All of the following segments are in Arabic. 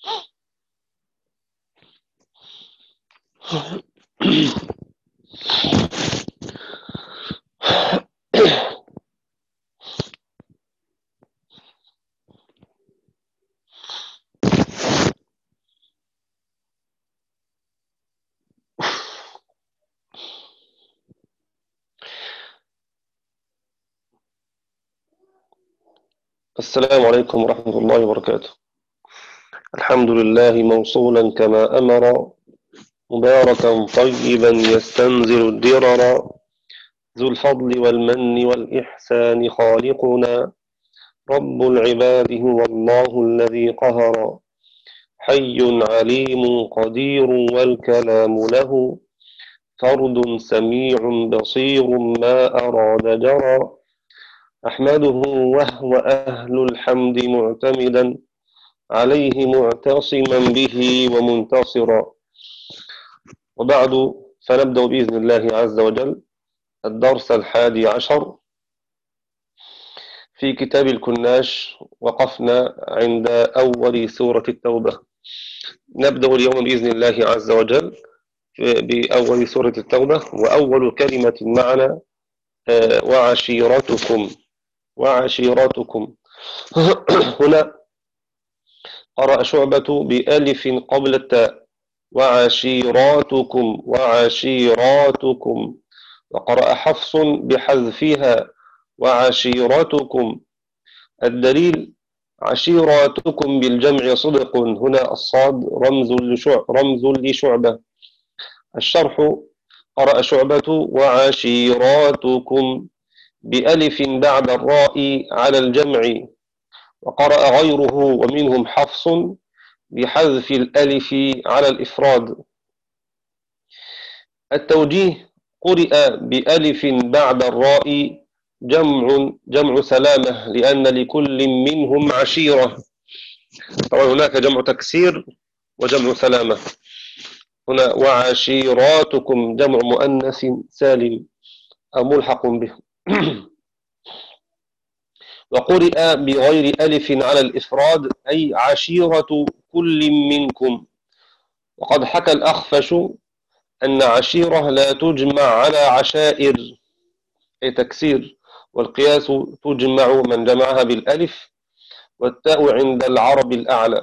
السلام عليكم ورحمة الله وبركاته. الحمد لله موصولا كما أمر، مباركا طيبا يستنزل الدرر، ذو الفضل والمن والإحسان خالقنا، رب العباد هو الله الذي قهر، حي عليم قدير والكلام له، فرد سميع بصير ما أراد جرى، أحمده وهو أهل الحمد معتمدا عليه معتصما به ومنتصرا. وبعد، فنبدأ بإذن الله عز وجل الدرس 11 في كتاب الكناش. وقفنا عند أول سورة التوبة. نبدأ اليوم بإذن الله عز وجل بأول سورة التوبة. وأول كلمة معنا وعشيرتكم. وعشيرتكم هنا قرأ شعبة بألف قبل التاء، وعشيراتكم وعشيراتكم. وقرأ حفص بحذفها وعشيرتكم. الدليل عشيراتكم بالجمع صدق، هنا الصاد رمز لشعبة. الشرح قرأ شعبة وعشيراتكم بألف بعد الراء على الجمع، وقرأ غيره ومنهم حفص بحذف الألف على الإفراد. التوجيه قرئ بألف بعد الراء جمع سلامة، لأن لكل منهم عشيرة. طبعا هناك جمع تكسير وجمع سلامة. هنا وعشيراتكم جمع مؤنث سالم أو ملحق به. وقرئ بغير ألف على الإفراد، أي عشيرة كل منكم. وقد حكى الأخفش أن عشيرة لا تجمع على عشائر، أي تكسير، والقياس تجمع من جمعها بالألف والتاء عند العرب الأعلى.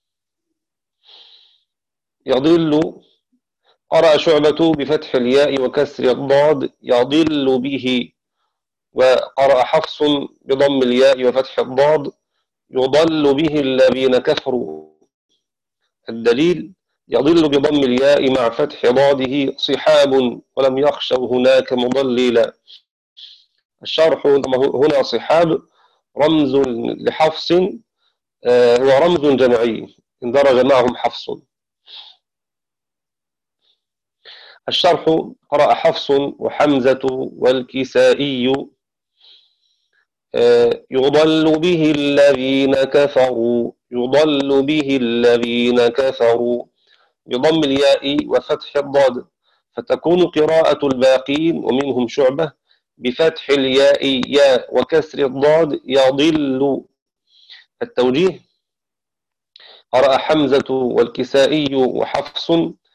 يضل قرأ شعبة بفتح الياء وكسر الضاد يضل به، وقرأ حفص بضم الياء وفتح الضاد يضل به الذين كفروا. الدليل يضل بضم الياء مع فتح ضاده صحاب ولم يخشوا هناك مضللا. الشرح هنا صحاب رمز لحفص، هو رمز جمعي اندرج معهم حفص. الشرح قرأ حفص وحمزة والكسائي يضل به الذين كفروا، يضل به الذين كفروا بضم الياء وفتح الضاد، فتكون قراءة الباقين ومنهم شعبة بفتح الياء ياء وكسر الضاد يضل. التوجيه قرأ حمزة والكسائي وحفص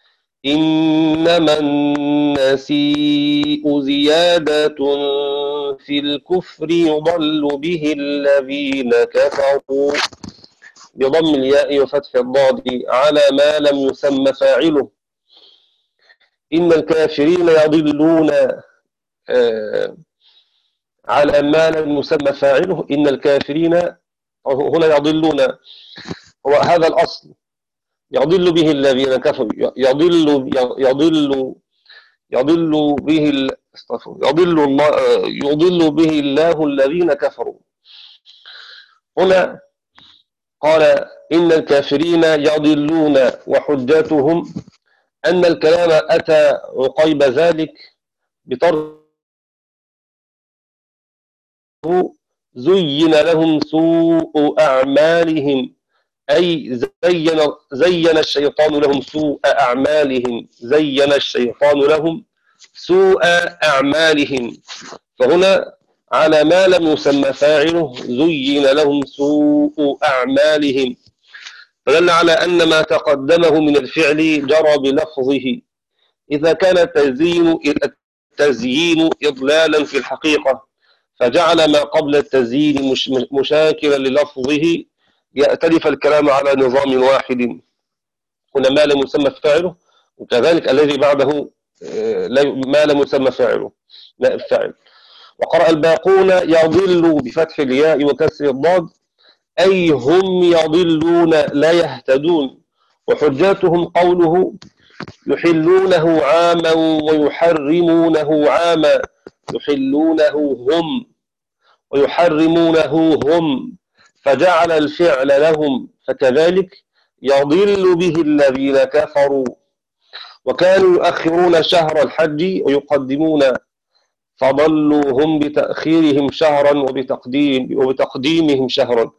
إنما النسيء زيادة في الكفر يضل به الذين كفروا بضم الياء وفتح الضاد على ما لم يسمى فاعله. إن الكافرين يضلون على ما لم يسمى فاعله. إن الكافرين هنا يضلون، هو هذا الأصل، يضل به الذين كفروا، يضل به يضل به الله الذين كفروا. هنا قال إن الكافرين يضلون، وحجتهم أن الكلام أتى عقيب ذلك بطرف زين لهم سوء أعمالهم، أي زين الشيطان لهم سوء أعمالهم، زين الشيطان لهم سوء أعمالهم. فهنا على ما لم يسمى فاعله زين لهم سوء أعمالهم. فدل على أن ما تقدمه من الفعل جرى بلفظه إذا كان التزيين إضلالا في الحقيقة، فجعل ما قبل التزيين مشاكلا للفظه، يأتلف الكلام على نظام واحد. هنا ما لم يسمى فاعله، وكذلك الذي بعده ما لم يسمى فاعله نائب فاعل. وقرأ الباقون يضل بفتح الياء وكسر الضاد، أي هم يضلون لا يهتدون. وحجاتهم قوله يحلونه عاما ويحرمونه عاما، يحلونه هم ويحرمونه هم، فجعل الفعل لهم، فكذلك يضل به الذين كفروا. وكانوا يؤخرون شهر الحج ويقدمون، فضلوا هم بتأخيرهم شهرا وبتقديمهم شهرا.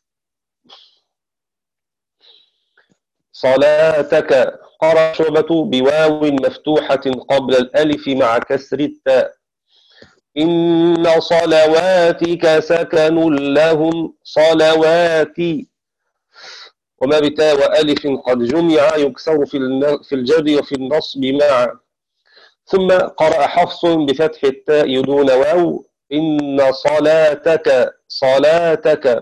صلاتك قرأ شعبة بواو مفتوحة قبل الألف مع كسر التاء. إن صلواتك سكن لهم، صلواتي، وما بتاء وألف قد جمع يكسر في الجر وفي النصب معا. ثم قرأ حفص بفتح التاء دون واو، إن صلاتك، صلاتك.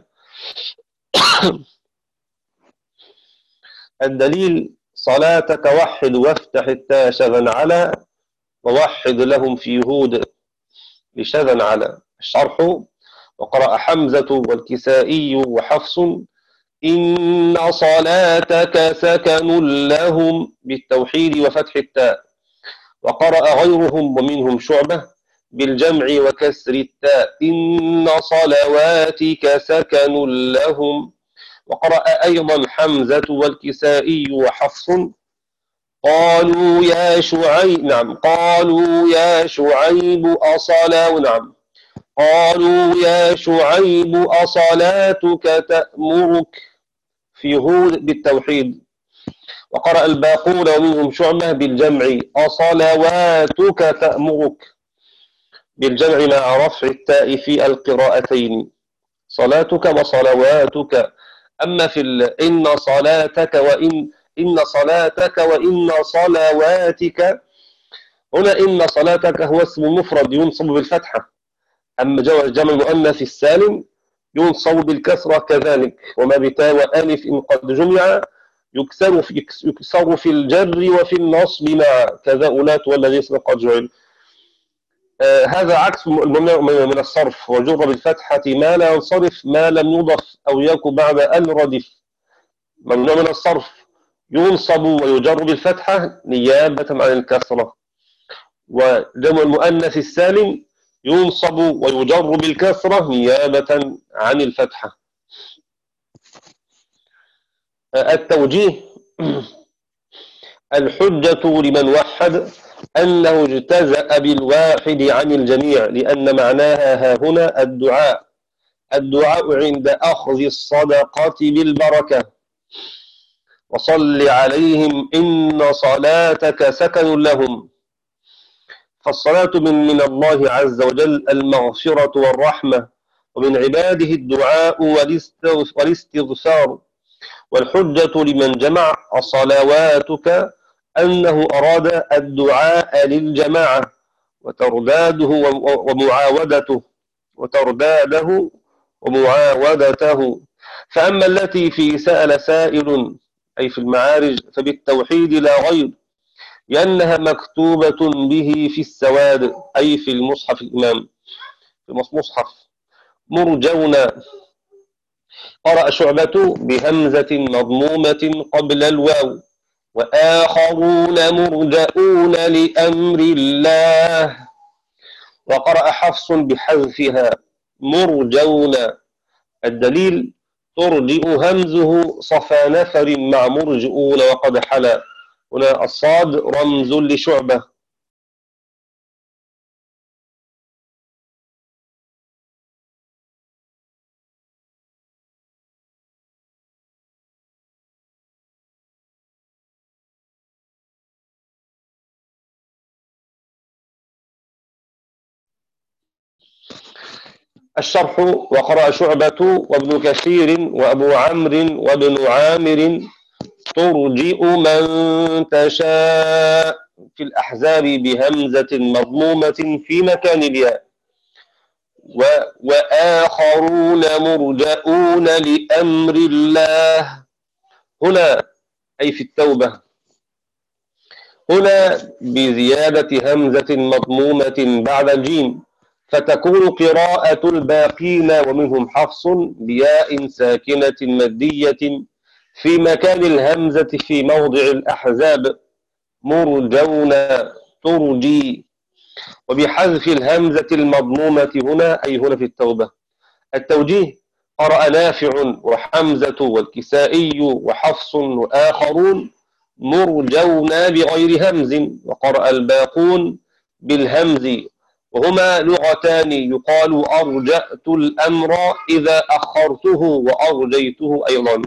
الدليل صلاتك وحد وافتح التاء شذا على، ووحد لهم في هود لشذا على. الشرح: وقرأ حمزة والكسائي وحفص إن صلاتك سكن لهم بالتوحيد وفتح التاء. وقرأ غيرهم ومنهم شعبة بالجمع وكسر التاء، إن صلواتك سكن لهم. وقرأ أيضا حمزة والكسائي وحفص قالوا يا شعيب، نعم، قالوا يا شعيب نعم، قالوا يا شعيب أصلاتك تأمرك في هود بالتوحيد. وقرأ الباقون ومنهم شعبة بالجمع أصلواتك تأمرك بالجمع مع رفع التاء في القراءتين، صلاتك وصلواتك. أما في إن صلاتك إن صلاتك وإن صلواتك، هنا إن صلاتك هو اسم مفرد ينصب بالفتحة، أما جمع المؤنث السالم ينصب بالكسرة كذلك، وما بتاء وألف إن قد جمع يكسر في الجر وفي النصب مع، كذا أولات والذي اسم قد جعل. هذا عكس الممنوع من الصرف، وجر بالفتحة ما لا ينصرف ما لم يضف أو يكن بعد أن ردف. ممنوع من الصرف ينصب ويجر بالفتحة نيابة عن الكسرة، وجمع المؤنث السالم ينصب ويجر بالكسرة نيابة عن الفتحة. التوجيه: الحجة لمن وحد أنه اجتزأ بالواحد عن الجميع، لأن معناها ها هنا الدعاء عند أخذ الصدقة بالبركة. وصل عليهم إن صلاتك سكن لهم، فالصلاة من الله عز وجل المغفرة والرحمة، ومن عباده الدعاء والاستغفار. والحجة لمن جمع صلواتك أنه أراد الدعاء للجماعة وترداده ومعاودته. فأما التي في سأل سائل أي في المعارج فبالتوحيد لا غير، لأنها مكتوبة به في السواد أي في المصحف الإمام، في مصحف مرجون. قرأ شعبة بهمزة مضمومة قبل الواو، وآخرون مرجؤون لأمر الله. وقرأ حفص بحذفها مرجون. الدليل ترجئ همزه صفى نفر مع مرجؤون وقد حلا. هنا الصاد رمز لشعبة. الشرح: وقرأ شعبة وابن كثير وأبو عمرو وابن عامر ترجئ من تشاء في الأحزاب بهمزة مضمومة في مكان الياء، وآخرون مرجؤون لأمر الله. هنا أي في التوبة، هنا بزيادة همزة مضمومة بعد الجيم، فتكون قراءة الباقين ومنهم حفص بياء ساكنة مادية في مكان الهمزة في موضع الأحزاب مرجون ترجي، وبحذف الهمزة المضمومة هنا أي هنا في التوبة. التوجيه: قرأ نافع وحمزة والكسائي وحفص وآخرون مرجون بغير همز، وقرأ الباقون بالهمز، وهما لغتان يقال أرجأت الأمر إذا أخرته وأرجيته أيضا.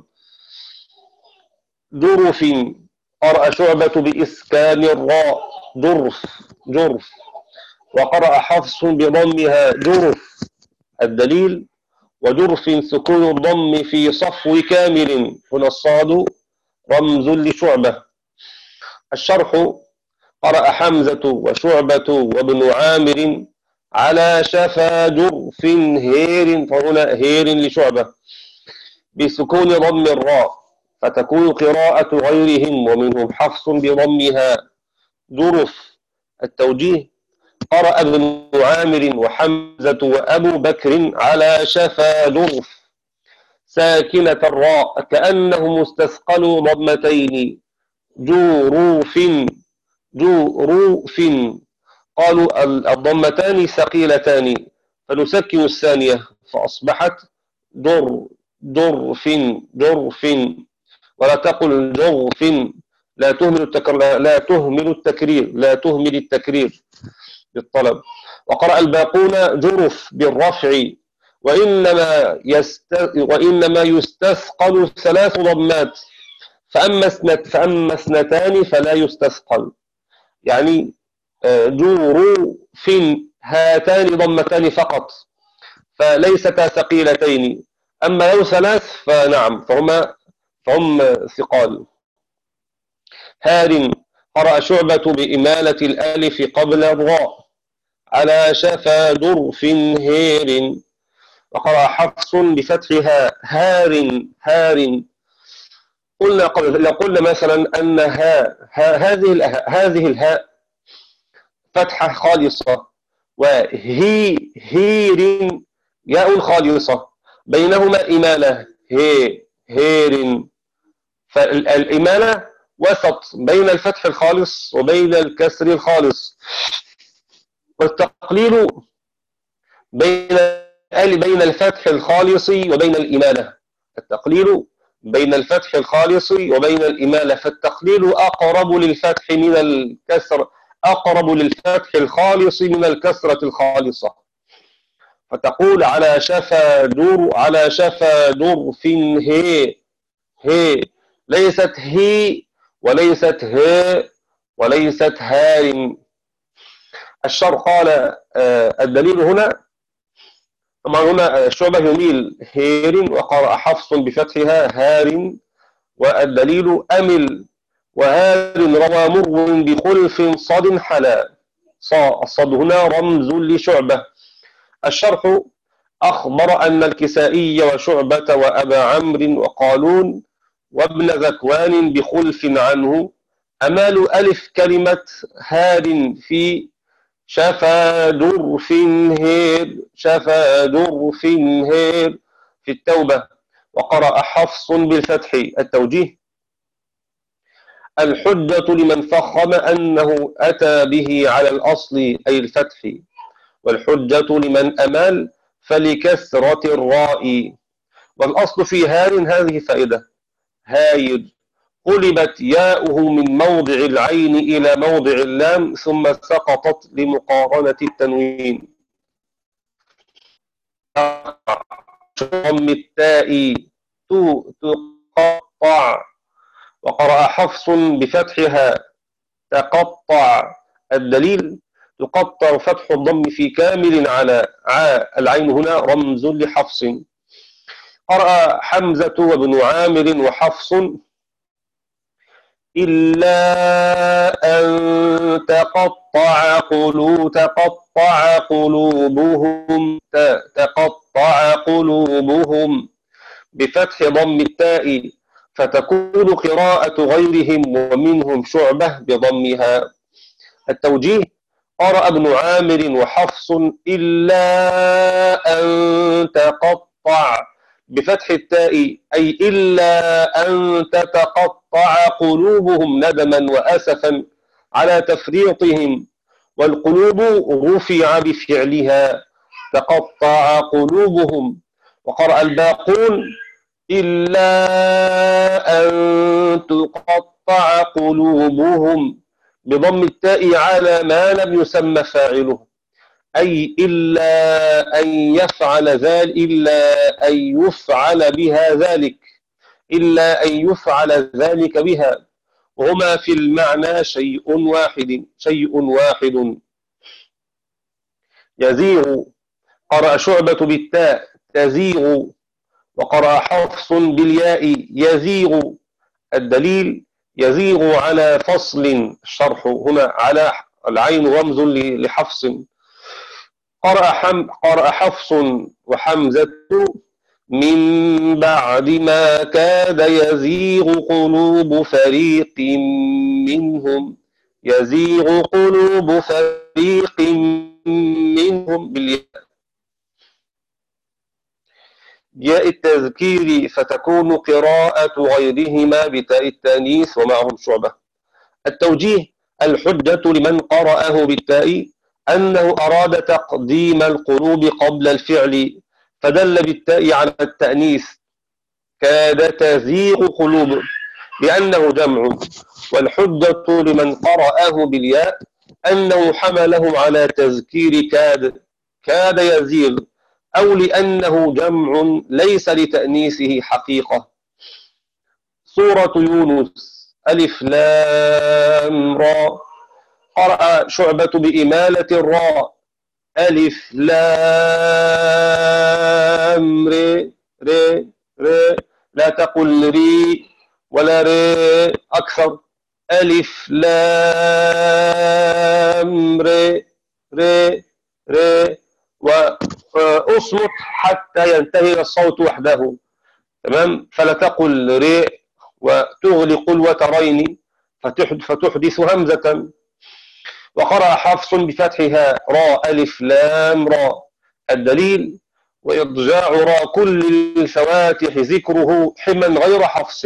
جرف: قرأ شعبة بإسكان الراء جرف، وقرأ حفص بضمها جرف. الدليل: وجرف سكون الضم في صفو كامل، هنا الصاد رمز لشعبة. الشرح: قرأ حمزة وشعبة وابن عامر على شفا جرف هير، فهنا هير لشعبة بسكون ضم الراء، فتكون قراءة غيرهم ومنهم حفص بضمها جرف. التوجيه: قرأ ابن عامر وحمزة وأبو بكر على شفا جرف ساكنة الراء كأنهم استثقلوا ضمتين جروف جروف، قالوا الضمتان ثقيلتان فنسكن الثانية فأصبحت جرف جرف، ولا تقل جرف، لا تهمل التكرير بالطلب. وقرأ الباقون جرف بالرفع، وإنما يستثقل 3 ضمات، فأما اثنتان فلا يستثقل، يعني جروف هاتان ضمتان فقط فليستا ثقيلتين، أما لو 3 فنعم فهم ثقال. هار: قرأ شعبة بإمالة الألف قبل الراء على شفا جرف هير، وقرأ حفص بفتحها هار. لو قلنا مثلا أن هذه الهاء فتحة خالصة، هير ياء خالصة، بينهما إمالة هير، فالإمالة وسط بين الفتح الخالص وبين الكسر الخالص، والتقليل بين الفتح الخالص وبين الإمالة. التقليل بين الفتح الخالص وبين الإمالة، فالتقليل أقرب للفتح من الكسر، أقرب للفتح الخالص من الكسرة الخالصة، فتقول على شفا جرف هي ليست هي وليست وليست هار. الشرح قال الدليل هنا، طبعا هنا شعبة يميل هير، وقرأ حفص بفتحها هار، والدليل أمل، وهار روى مر بخلف صد حلا، الصد هنا رمز لشعبة. الشرح: أخبر أن الكسائي وشعبة وأبا عمرو وقالون وابن ذكوان بخلف عنه أمالوا ألف كلمة هار في شفا جرف هير في التوبة، وقرأ حفص بالفتح. التوجيه: الحجة لمن فخم أنه أتى به على الأصل أي الفتح، والحجة لمن أمال فلكسرة الراء. والأصل في هار هذه فائدة، هاير قلبت ياؤه من موضع العين إلى موضع اللام ثم سقطت لمقارنة التنوين. ضم التاء تقطع، وقرأ حفص بفتحها تقطع. الدليل: يقطع فتح الضم في كامل على العين هنا رمز لحفص. قرأ حمزة وابن عامر وحفص إلا أن تقطع قلوبهم تقطع قلوبهم بفتح ضم التاء، فتكون قراءة غيرهم ومنهم شعبة بضمها. التوجيه: قرأ ابن عامر وحفص إلا أن تقطع بفتح التاء، أي إلا أن تتقطع قلوبهم ندما وأسفا على تفريطهم، والقلوب رفع بفعلها تقطع قلوبهم. وقرأ الباقون إلا أن تقطع قلوبهم بضم التاء على ما لم يسمى فاعله، أي إلا أن يفعل ذلك، إلا أن يفعل بها ذلك، إلا أن يفعل ذلك بها، وهما في المعنى شيء واحد. يزيغ. قرأ شعبة بالتاء تزيغ، وقرأ حفص بالياء يزيغ. الدليل: يزيغ على فصل، الشرح هنا على العين رمز لحفص. قرأ حفص وحمزة من بعد ما كاد يزيغ قلوب فريق منهم، يزيغ قلوب فريق منهم بالياء التذكير، فتكون قراءة غيرهما بتاء التانيث ومعهم شعبة. التوجيه: الحجة لمن قرأه بالتاء أنه أراد تقديم القلوب قبل الفعل، فدل بالتاء على التأنيث، كاد تزيغ قلوب لأنه جمع. والحجة لمن قرأه بالياء أنه حمله على تذكير كاد يزيغ، أو لأنه جمع ليس لتأنيثه حقيقة. سورة يونس ألف لام را. قرأ شعبة بإمالة الراء ألف لام ر ر ر، لا تقل ري ولا ر أكثر، ألف لام ر ر ر، وأصمت حتى ينتهي الصوت وحده، تمام؟ فلا تقل ر وتغلق الوترين فتحدث همزة. وقرأ حفص بفتحها راء ألف لام را. الدليل: وإضجاع راء كل الفواتح ذكره حما غير حفص.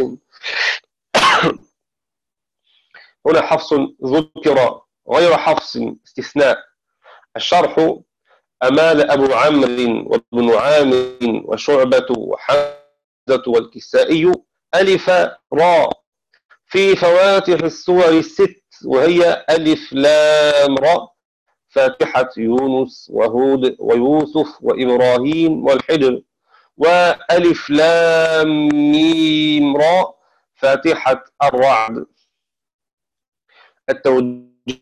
هنا حفص ذكر غير حفص استثناء. الشرح: أمال أبو عمرو وابن عامر وشعبة وحمزة والكسائي ألف راء في فواتح السور الست، وهي ألف لام را، فاتحة يونس وهود ويوسف وإبراهيم والحجر، وألف لام ميم را، فاتحة الرعد. التوجيه: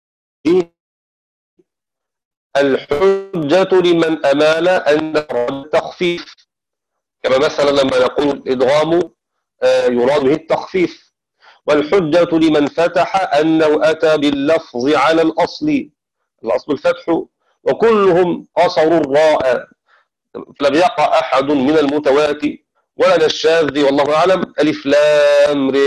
الحجة لمن أمال أن التخفيف، كما مثلا لما نقول الإدغام يراد به التخفيف. والحجة لمن فتح أنه أتى باللفظ على الأصل الفتح، وكلهم قصروا الراء، لم يقع أحد من المتواتر ولا الشاذ، والله أعلم، ألف لام ر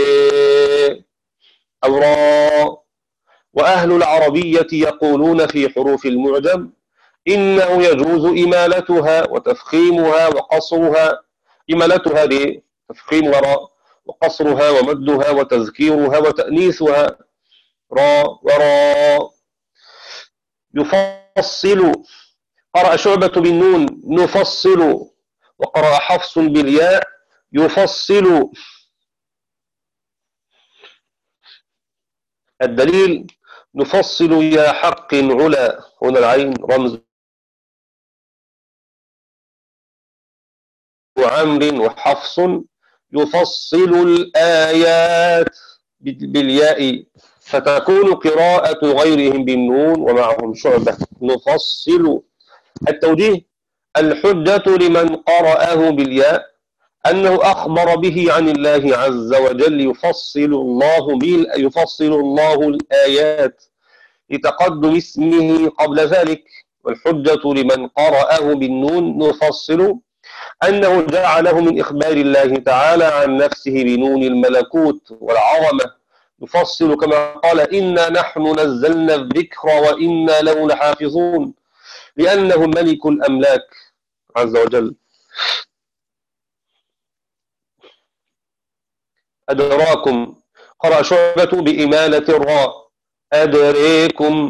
أو را. وأهل العربية يقولون في حروف المعجم إنه يجوز إمالتها وتفخيمها وقصرها، إمالتها لتفخيمها راء، وقصرها ومدها وتذكيرها وتأنيثها راء وراء. يفصل. قرأ شعبة بالنون نفصل، وقرأ حفص بالياء يفصل. الدليل: نفصل يا حق علا، هنا العين رمز وعمر وحفص يفصل الآيات بالياء فتكون قراءة غيرهم بالنون ومعهم شعبة. نفصل. التوجيه: الحجة لمن قرأه بالياء أنه أخبر به عن الله عز وجل، يفصل الله الآيات لتقدم اسمه قبل ذلك. والحجة لمن قرأه بالنون نفصل أنه جعله من إخبار الله تعالى عن نفسه بنون الملكوت والعظمة. يفصل كما قال: إنا نحن نزلنا الذكر وإنا له لحافظون، لأنه ملك الأملاك عز وجل. أدراكم. قرأ شعبة بإمالة الراء: أدريكم،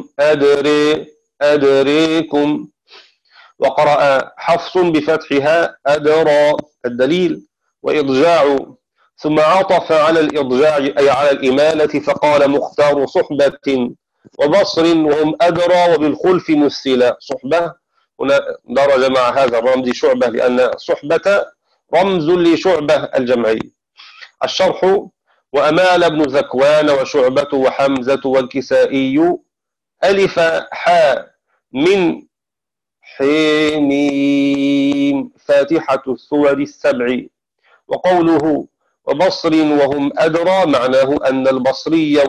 أدريكم. وقرأ حفص بفتحها: أدرى. الدليل: وإضجاع. ثم عطف على الإضجاع أي على الإمالة فقال: مختار صحبة وبصر وهم أدرى وبالخلف مثلا. صحبة هنا درج مع هذا الرمز شعبة، لأن صحبة رمز لشعبة الجمعي. الشرح: وأمال بن ذكوان وشعبة وحمزة والكسائي ألف حاء من حميم فاتحة السور السبع. وقوله وبصر وهم أدرى معناه أن البصري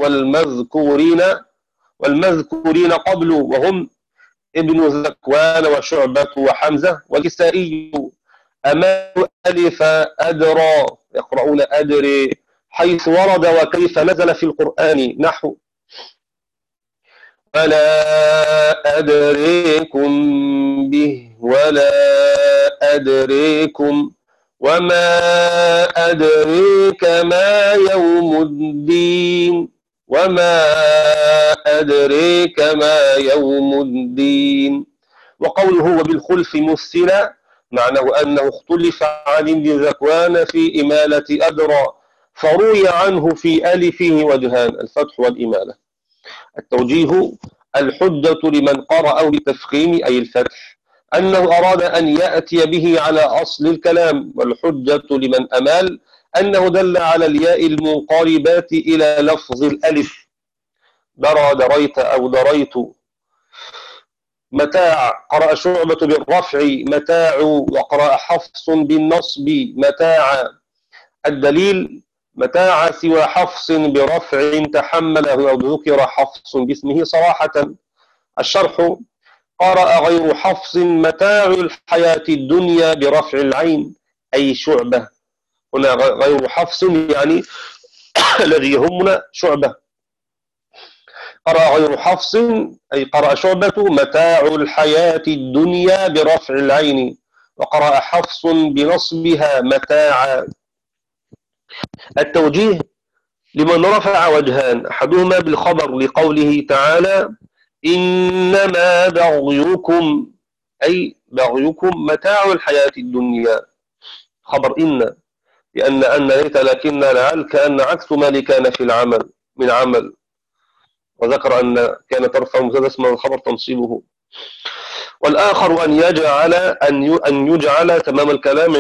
والمذكورين قبل وهم ابن ذكوان وشعبة وحمزة والكسائي أمال ألف أدرى يقرؤون أدري حيث ورد وكيف نزل في القرآن، نحو ولا أدريكم به ولا أدريكم وما أدريك ما يوم الدين وما أدريك ما يوم الدين. وقوله وبالخلف مثلا معناه أنه اختلف عن ابن ذكوان في إمالة أدرى، فروي عنه في ألفه وجهان: الفتح والإمالة. التوجيه: الحجة لمن قرأه بالتفخيم أي الفتح أنه أراد أن يأتي به على أصل الكلام، والحجة لمن أمال أنه دل على الياء المنقلبات إلى لفظ الألف. درى دريت أو دريت. متاع. قرأ شعبة بالرفع متاع، وقرأ حفص بالنصب متاع. الدليل: متاع سوى حفص برفع تحمله أو ذكر حفص باسمه صراحة. الشرح: قرأ غير حفص متاع الحياة الدنيا برفع العين أي شعبة. هنا غير حفص يعني الذي يهمنا شعبة. قرأ غير حفص أي قرأ شعبة متاع الحياة الدنيا برفع العين، وقرأ حفص بنصبها متاعا. التوجيه: لمن رفع وجهان: أحدهما بالخبر لقوله تعالى إنما بغيكم أي بغيكم متاع الحياة الدنيا، خبر إن، لأن ليت لكن لعل كأن عكس ما كان في العمل من عمل، وذكر أن كان ترفع مبتدا اسما الخبر تنصيبه. والآخر أن يجعل تمام الكلام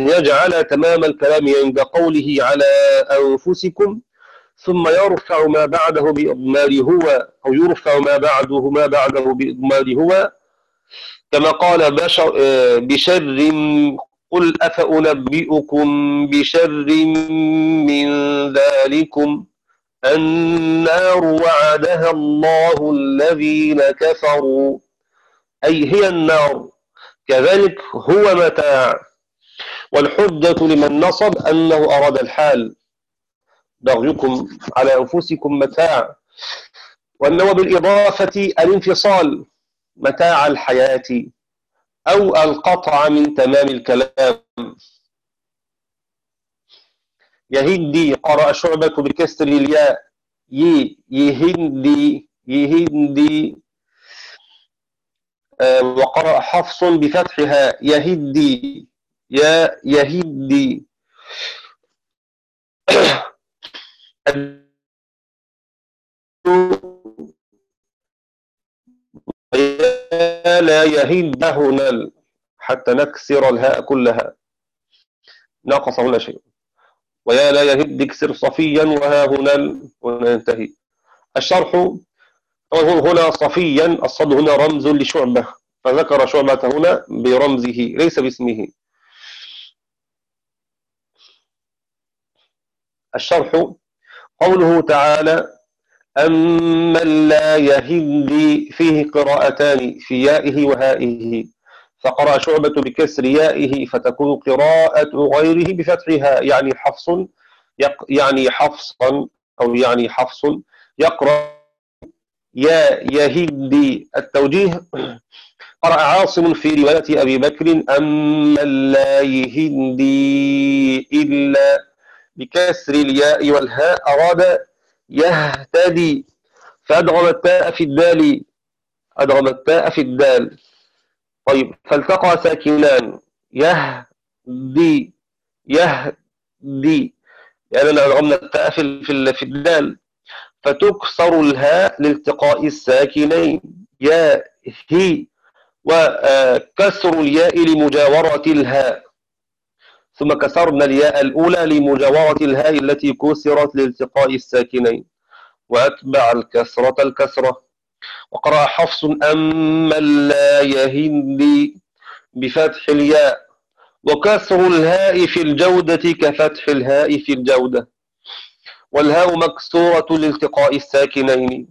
عند قوله على أنفسكم، ثم يرفع ما بعده بإضمار هو، أو يرفع ما بعده بإضمار هو، كما قال بشر. قل أفأنبئكم بشر من ذلكم النار وعدها الله الذين كفروا أي هي النار، كذلك هو متاع. والحجة لمن نصب أنه أراد الحال بغيكم على أنفسكم متاع، وأنه بالإضافة الانفصال متاع الحياة أو القطع من تمام الكلام. يهدي. قرأ شعبة بكسر الياء يهدي. وقرأ حفص بفتحها يهدي يهدي. لا يهد هنا حتى نكسر الهاء كلها، ناقص هنا شيء. ويا لا يهد اكسر صفيا وها هنا وننتهي. الشرح هنا صفيا، الصاد هنا رمز لشعبة، فذكر شعبة هنا برمزه ليس باسمه. الشرح قوله تعالى: أمن لا يهدي، فيه قراءتان في يائه وهائه، فقرأ شعبة بكسر يائه فتكون قراءة غيره بفتحها، يعني حفص يعني حفصا، أو يعني حفص يقرأ يا يهدي. التوجيه: قرأ عاصم في رواية أبي بكر أمن لا يهدي إلا بكسر الياء والهاء، أراد يهتدي، فأدغم التاء في الدال، أدغم التاء في الدال. طيب، فالتقى ساكنان، يهدي، يهدي، يعني أدغمنا التاء في الدال، فتكسر الهاء لالتقاء الساكنين، يا هي، وكسر الياء لمجاورة الهاء، ثم كسرنا الياء الأولى لمجاورة الهاء التي كسرت لالتقاء الساكنين، وأتبع الكسرة الكسرة. وقرأ حفص أمن لا يهدي بفتح الياء، وكسر الهاء في الجودة كفتح الهاء في الجودة، والهاء مكسورة لالتقاء الساكنين،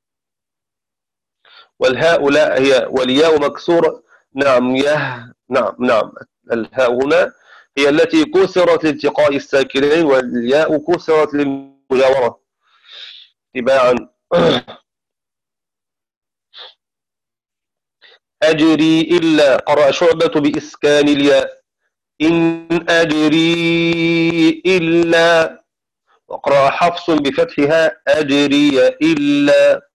والهاء لا هي، والياء مكسورة. نعم، نعم، الهاء هنا هي التي كسرت لالتقاء الساكنين، والياء كسرت للمجاورة تباعا. أجري إلا، قرأ شعبة بإسكان الياء، إن أجري إلا، وقرأ حفص بفتحها أجري إلا.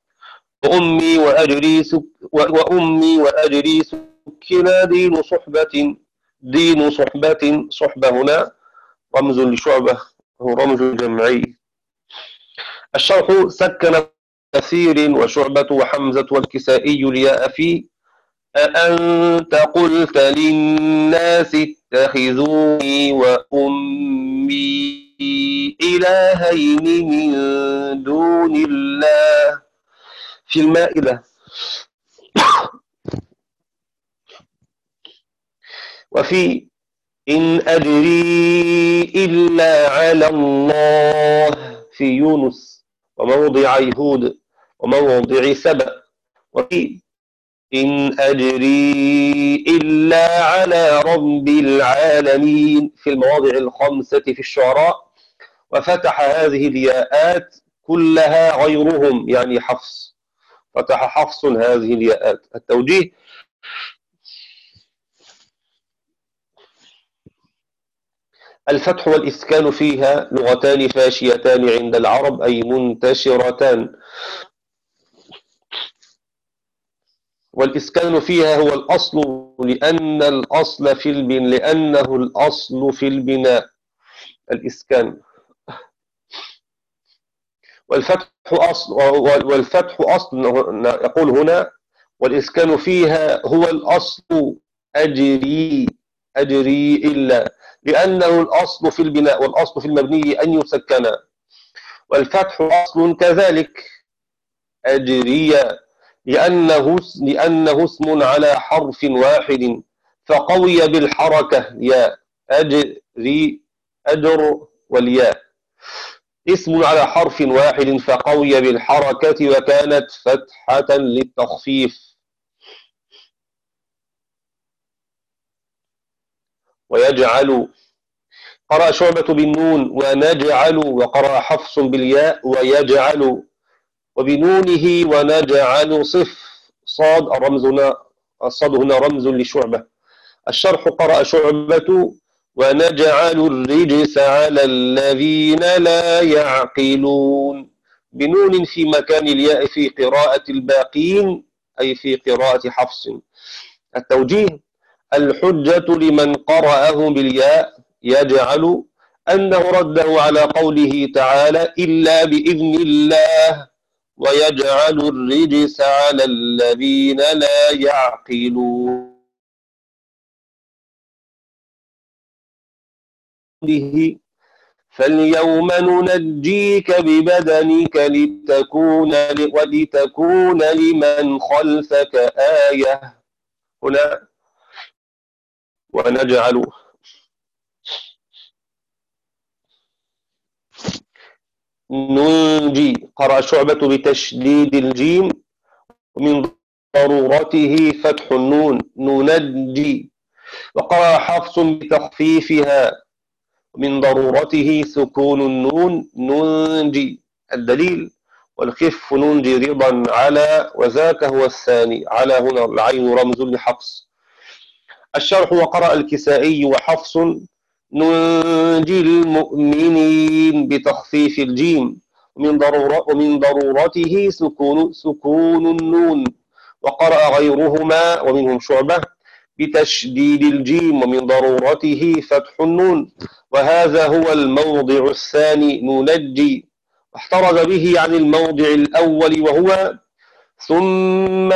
وأمي وأجري سكنا دين صحبة، دين صحبة، صحبة هنا رمز لشعبة، هو رمز جمعي. الشرح: سكن كثير وشعبة وحمزة والكسائي الياء في أأنت قلت للناس اتخذوني وأمي إلهين من دون الله، في المائدة. وفي إن أجري إلا على الله، في يونس وموضع هود وموضع سبأ. وفي إن أجري إلا على رب العالمين، في المواضع الخمسة في الشعراء. وفتح هذه الياءات كلها غيرهم، يعني حفص، فتح حفص هذه الياءات. التوجيه: الفتح والإسكان فيها لغتان فاشيتان عند العرب، أي منتشرتان، والإسكان فيها هو الأصل، لأنه الأصل في البناء، الإسكان. والفتح أصل، يقول هنا والإسكان فيها هو الأصل، أجري، أجري إلا، لأنه الأصل في البناء، والأصل في المبني أن يسكن. والفتح أصل كذلك، أجري، لأنه اسم على حرف واحد، فقوي بالحركة، يا أجري، أجر، والياء اسم على حرف واحد فقوي بالحركة، وكانت فتحة للتخفيف. ويجعل، قرأ شعبة بالنون ونجعل، وقرأ حفص بالياء ويجعل، وبنونه ونجعل صف، صاد الرمزنا، الصاد هنا رمز لشعبة. الشرح: قرأ شعبة ونجعل الرجس على الذين لا يعقلون، بنون في مكان الياء في قراءة الباقين، أي في قراءة حفص. التوجيه: الحجة لمن قرأه بالياء يجعل أنه رده على قوله تعالى إلا بإذن الله، ويجعل الرجس على الذين لا يعقلون به، فاليوم ننجيك ببدنك ولتكون لمن خلفك آية. هنا ونجعل ننجي، قرأ شعبة بتشديد الجيم، ومن ضرورته فتح النون ننجي. وقرأ حفص بتخفيفها، من ضرورته سكون النون ننجي. الدليل: والخف ننجي رضا على، وذاك هو الثاني. على هنا العين رمز لحفص. الشرح: وقرأ الكسائي وحفص ننجي المؤمنين بتخفيف الجيم، ومن ضرورته سكون النون. وقرأ غيرهما ومنهم شعبة بتشديد الجيم، ومن ضرورته فتح النون، وهذا هو الموضع الثاني ننجي. واحترز به عن الموضع الأول وهو ثم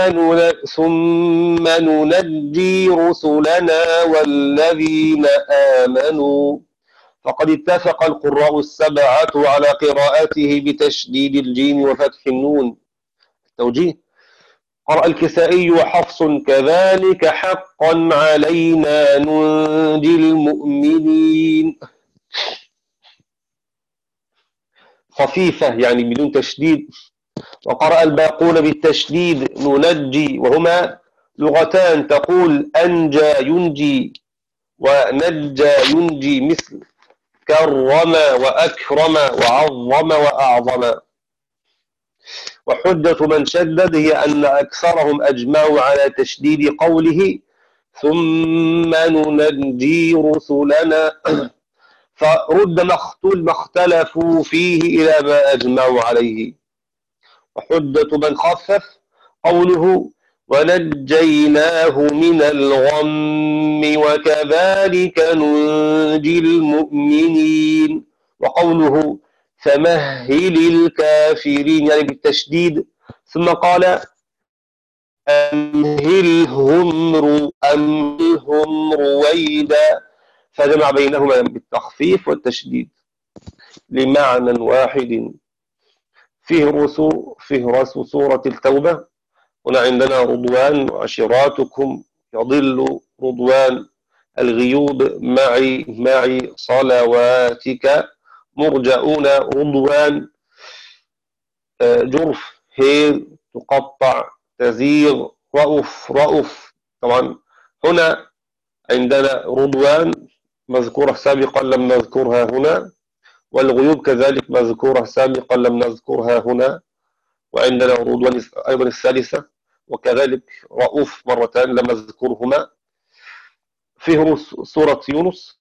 ننجي رسلنا والذين آمنوا. فقد اتفق القراء السبعة على قراءته بتشديد الجيم وفتح النون. التوجيه: قرأ الكسائي وحفص كذلك حقا علينا ننجي المؤمنين. خفيفة يعني بدون تشديد. وقرأ الباقون بالتشديد ننجي، وهما لغتان تقول أنجى ينجي ونجى ينجي، مثل كرم وأكرم وعظم وأعظم. وحجة من شدد هي أن أكثرهم أجمعوا على تشديد قوله ثم ننجي رسلنا، فرد ما اختلفوا فيه إلى ما أجمعوا عليه. وحجة من خفف قوله ونجيناه من الغم وكذلك ننجي المؤمنين، وقوله فمهل الكافرين يعني بالتشديد. ثم قال أمهلهم رويدا، فجمع بينهما بالتخفيف والتشديد لمعنى واحد. فهرس سورة التوبة. هنا عندنا رضوان وعشراتكم يضل رضوان الغيوب معي صلواتك مرجعون رضوان جرف هيل تقطع تزيغ رؤوف. طبعا هنا عندنا رضوان مذكورة سابقا لم نذكرها هنا، والغيوب كذلك مذكورة سابقا لم نذكرها هنا، وعندنا رضوان أيضا الثالثة، وكذلك رؤوف مرتان لم نذكرهما. فيه سورة يونس.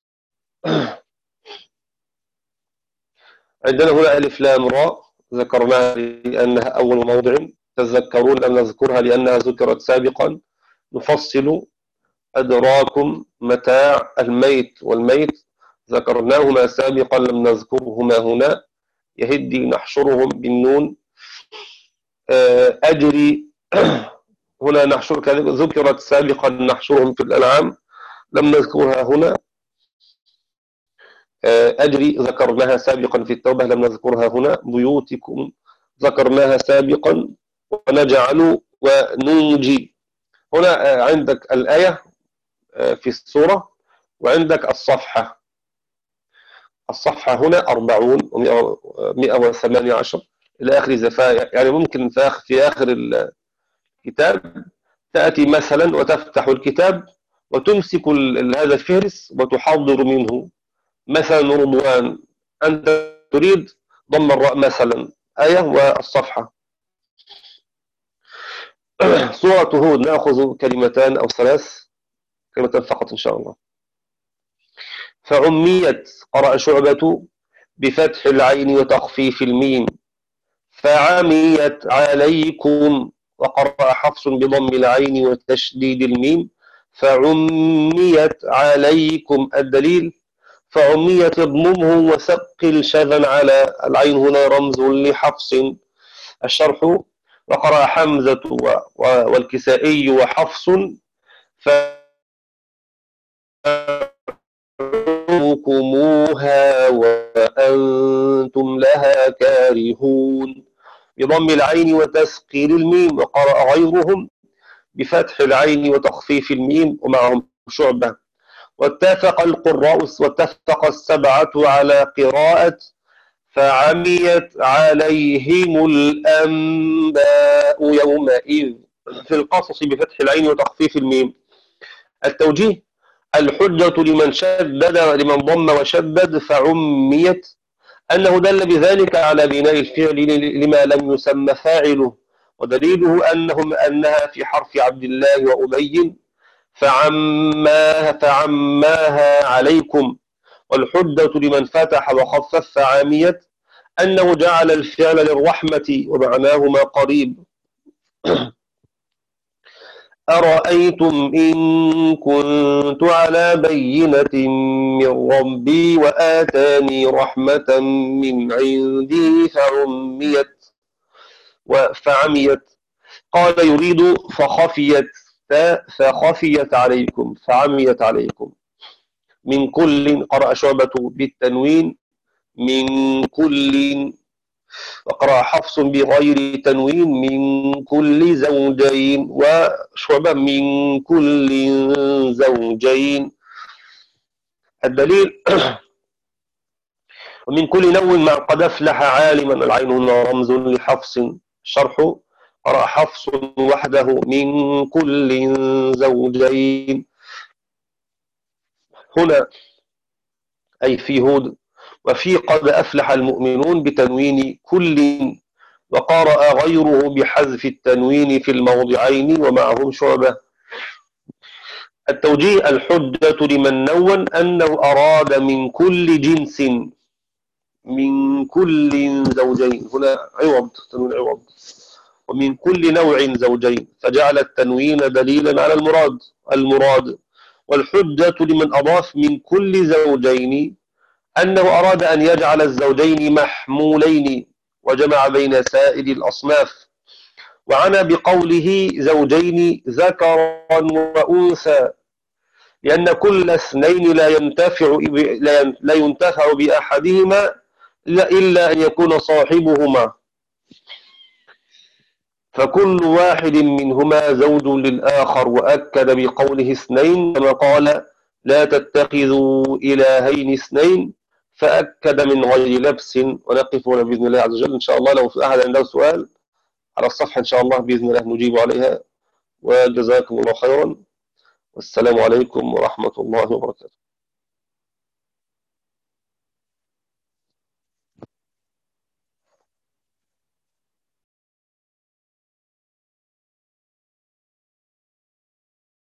عندنا هنا ألف لام راء ذكرناها لأنها أول موضع، تذكرون لم نذكرها لأنها ذكرت سابقا. نفصل أدراكم متاع الميت والميت ذكرناهما سابقا لم نذكرهما هنا. يهدي نحشرهم بالنون. أجري هنا نحشر كذلك ذكرت سابقا نحشرهم في الأنعام لم نذكرها هنا. أجري ذكرناها سابقا في التوبة لم نذكرها هنا. بيوتكم ذكرناها سابقا. ونجعل وننجي. هنا عندك الآية في السورة، وعندك الصفحة هنا 40 و118 إلى آخر زفايا. يعني ممكن في آخر الكتاب تأتي مثلا وتفتح الكتاب وتمسك هذا الفهرس وتحضر منه مثلا رضوان، أنت تريد ضم الراء مثلا آية والصفحة. سورة هود نأخذ كلمتان أو ثلاث كلمتان فقط إن شاء الله. فعميت قرأ شعبة بفتح العين وتخفيف الميم فعميت عليكم، وقرأ حفص بضم العين وتشديد الميم فعميت عليكم. الدليل: فعميت اضممه وثقل شذا على، العين هنا رمز لحفص. الشرح: وقرأ حمزة والكسائي وحفص فعميت علمتموها وأنتم لها كارهون بضم العين وتثقيل الميم. وقرأ غيرهم بفتح العين وتخفيف الميم ومعهم شعبة. واتفق السبعة على قراءة فعميت عليهم الأنباء يومئذ في القصص بفتح العين وتخفيف الميم. التوجيه: الحجة لمن ضم وشدد فعميت أنه دل بذلك على بناء الفعل لما لم يسمى فاعله، ودليله أنها في حرف عبد الله وأبي فعماها عليكم. والحجة لمن فتح وخفف فعاميت أنه جعل الفعل للرحمة ومعناهما قريب. أرأيتم إن كنت على بينة من ربي وآتاني رحمة من عندي فعميت قال يريد فخفيت عليكم فعميت عليكم. من كل قرأ شعبة بالتنوين من كل، وقرأ حفص بغير تنوين من كل زوجين، وشعبة من كل زوجين. الدليل: ومن كل نوع مع قد أفلح عالما العين هنا رمز لحفص. شرح: قرأ حفص وحده من كل زوجين هنا أي في هود. وفي قد أفلح المؤمنون بتنوين كل، وقرأ غيره بحذف التنوين في الموضعين ومعهم شعبة. التوجيه: الحجة لمن نون أنه أراد من كل جنس من كل زوجين هنا تنوين عوض، ومن كل نوع زوجين، فجعل التنوين دليلا على المراد. والحجة لمن أضاف من كل زوجين أنه أراد أن يجعل الزوجين محمولين وجمع بين سائر الأصناف. وعنى بقوله زوجين ذكرا وأنثى لأن كل اثنين لا ينتفع بأحدهما إلا أن يكون صاحبهما، فكل واحد منهما زوج للآخر. وأكد بقوله اثنين كما قال لا تتخذوا إلهين اثنين، فأكد من غير لبس. ونقف هنا بإذن الله عز وجل. إن شاء الله لو في أحد عنده سؤال على الصفحة إن شاء الله بإذن الله نجيب عليها. وجزاكم الله خيرا، والسلام عليكم ورحمة الله وبركاته.